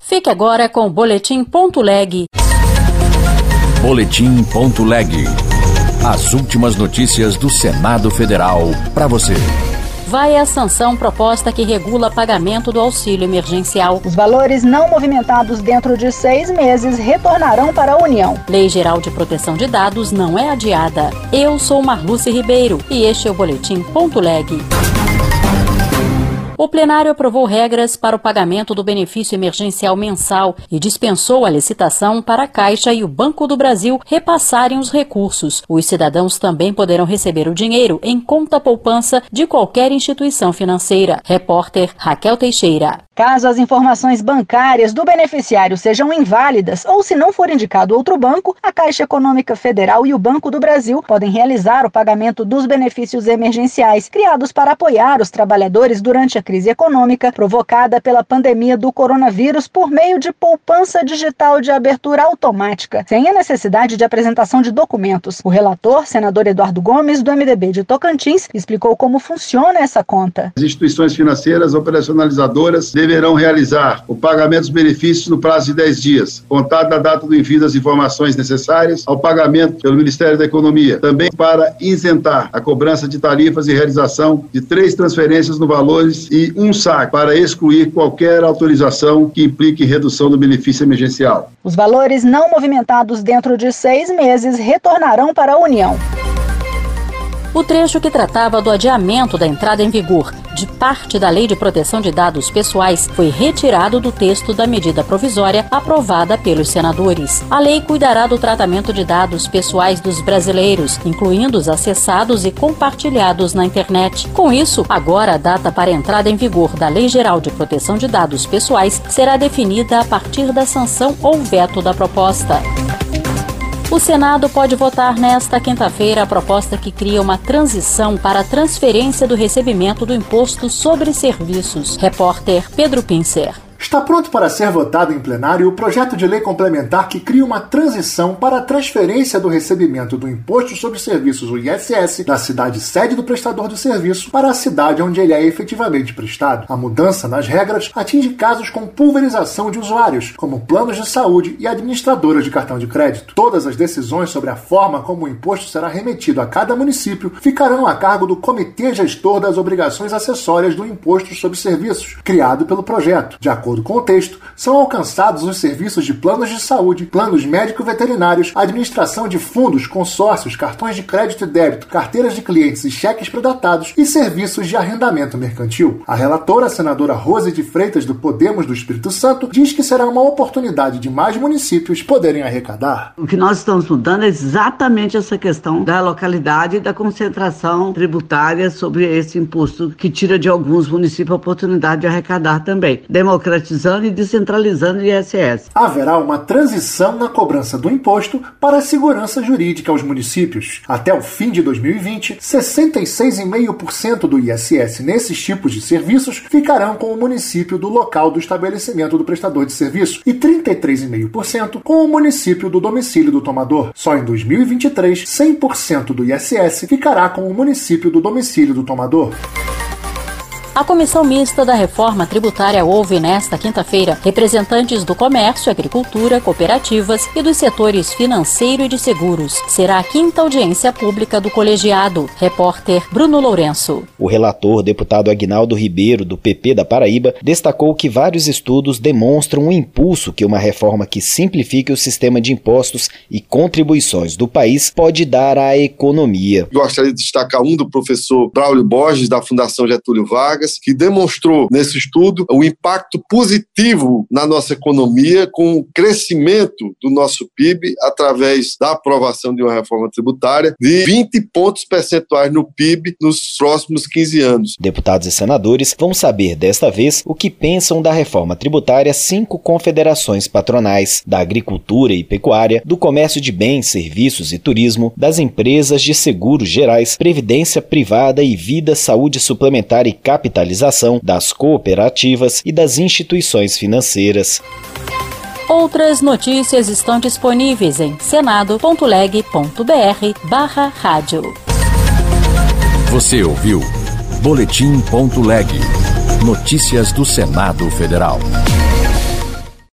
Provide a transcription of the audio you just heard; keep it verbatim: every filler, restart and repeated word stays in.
Fique agora com o Boletim Ponto Leg. Boletim Ponto Leg. As últimas notícias do Senado Federal para você. Vai a sanção proposta que regula pagamento do auxílio emergencial. Os valores não movimentados dentro de seis meses retornarão para a União. Lei Geral de Proteção de Dados não é adiada. Eu sou Marluce Ribeiro e este é o Boletim Ponto Leg. O plenário aprovou regras para o pagamento do benefício emergencial mensal e dispensou a licitação para a Caixa e o Banco do Brasil repassarem os recursos. Os cidadãos também poderão receber o dinheiro em conta poupança de qualquer instituição financeira. Repórter Raquel Teixeira. Caso as informações bancárias do beneficiário sejam inválidas ou se não for indicado outro banco, a Caixa Econômica Federal e o Banco do Brasil podem realizar o pagamento dos benefícios emergenciais criados para apoiar os trabalhadores durante a crise econômica provocada pela pandemia do coronavírus por meio de poupança digital de abertura automática, sem a necessidade de apresentação de documentos. O relator, senador Eduardo Gomes, do M D B de Tocantins, explicou como funciona essa conta. As instituições financeiras operacionalizadoras deverão realizar o pagamento dos benefícios no prazo de dez dias, contado da data do envio das informações necessárias ao pagamento pelo Ministério da Economia, também para isentar a cobrança de tarifas e realização de três transferências no valores e um saque para excluir qualquer autorização que implique redução do benefício emergencial. Os valores não movimentados dentro de seis meses retornarão para a União. O trecho que tratava do adiamento da entrada em vigor de parte da Lei de Proteção de Dados Pessoais foi retirado do texto da medida provisória aprovada pelos senadores. A lei cuidará do tratamento de dados pessoais dos brasileiros, incluindo os acessados e compartilhados na internet. Com isso, agora a data para a entrada em vigor da Lei Geral de Proteção de Dados Pessoais será definida a partir da sanção ou veto da proposta. O Senado pode votar nesta quinta-feira a proposta que cria uma transição para a transferência do recebimento do Imposto sobre Serviços. Repórter Pedro Pincer. Está pronto para ser votado em plenário o projeto de lei complementar que cria uma transição para a transferência do recebimento do Imposto sobre Serviços, o I S S, da cidade sede do prestador do serviço para a cidade onde ele é efetivamente prestado. A mudança nas regras atinge casos com pulverização de usuários, como planos de saúde e administradoras de cartão de crédito. Todas as decisões sobre a forma como o imposto será remetido a cada município ficarão a cargo do Comitê Gestor das Obrigações Acessórias do Imposto sobre Serviços, criado pelo projeto. De acordo De acordo com o texto, são alcançados os serviços de planos de saúde, planos médico-veterinários, administração de fundos, consórcios, cartões de crédito e débito, carteiras de clientes e cheques predatados e serviços de arrendamento mercantil. A relatora, a senadora Rose de Freitas, do Podemos do Espírito Santo, diz que será uma oportunidade de mais municípios poderem arrecadar. O que nós estamos mudando é exatamente essa questão da localidade e da concentração tributária sobre esse imposto que tira de alguns municípios a oportunidade de arrecadar também. Democratizando e descentralizando o I S S. Haverá uma transição na cobrança do imposto para a segurança jurídica aos municípios. Até o fim de dois mil e vinte, sessenta e seis vírgula cinco por cento do I S S nesses tipos de serviços ficarão com o município do local do estabelecimento do prestador de serviço e trinta e três vírgula cinco por cento com o município do domicílio do tomador. Só em dois mil e vinte e três, cem por cento do I S S ficará com o município do domicílio do tomador. A Comissão Mista da Reforma Tributária ouve nesta quinta-feira representantes do comércio, agricultura, cooperativas e dos setores financeiro e de seguros. Será a quinta audiência pública do colegiado. Repórter Bruno Lourenço. O relator, deputado Aguinaldo Ribeiro, do P P da Paraíba, destacou que vários estudos demonstram o impulso que uma reforma que simplifique o sistema de impostos e contribuições do país pode dar à economia. Gostaria de destacar um do professor Braulio Borges, da Fundação Getúlio Vargas, que demonstrou nesse estudo o impacto positivo na nossa economia com o crescimento do nosso P I B através da aprovação de uma reforma tributária de vinte pontos percentuais no P I B nos próximos quinze anos. Deputados e senadores vão saber desta vez o que pensam da reforma tributária cinco confederações patronais, da agricultura e pecuária, do comércio de bens, serviços e turismo, das empresas de seguros gerais, previdência privada e vida, saúde suplementar e capital das cooperativas e das instituições financeiras. Outras notícias estão disponíveis em senado ponto leg ponto br barra rádio. Você ouviu Boletim Ponto Leg. Notícias do Senado Federal.